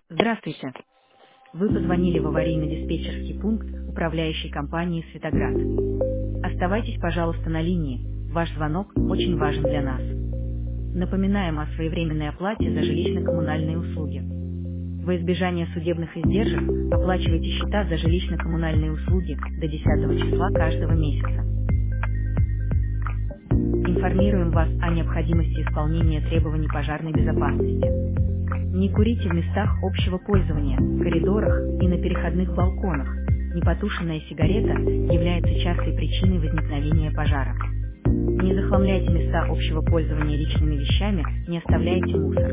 Здравствуйте. Вы позвонили в аварийно-диспетчерский пункт управляющей компании «Светоград». Оставайтесь, пожалуйста, на линии. Ваш звонок очень важен для нас. Напоминаем о своевременной оплате за жилищно-коммунальные услуги. Во избежание судебных издержек оплачивайте счета за жилищно-коммунальные услуги до 10 числа каждого месяца. Информируем вас о необходимости исполнения требований пожарной безопасности. Не курите в местах общего пользования, в коридорах и на переходных балконах. Непотушенная сигарета является частой причиной возникновения пожара. Не захламляйте места общего пользования личными вещами, не оставляйте мусор.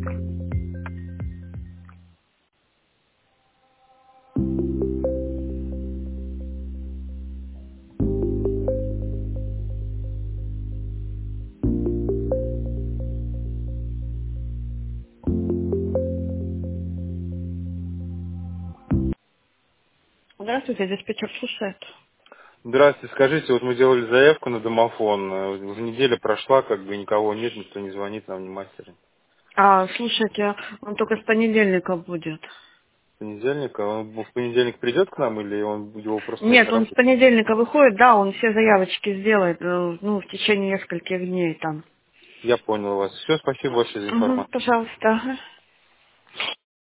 Здравствуйте, диспетчер слушает. Здравствуйте, скажите, вот мы делали заявку на домофон, уже неделя прошла, как бы никого нет, никто не звонит нам, ни мастера. Слушайте, он только с понедельника будет. С понедельника, он в понедельник придет к нам или его просто нет Нет, на он с работе? понедельника выходит, да, он все заявочки сделает, в течение нескольких дней там. Я понял вас. Все, спасибо большое за Угу, информацию. пожалуйста. Ага.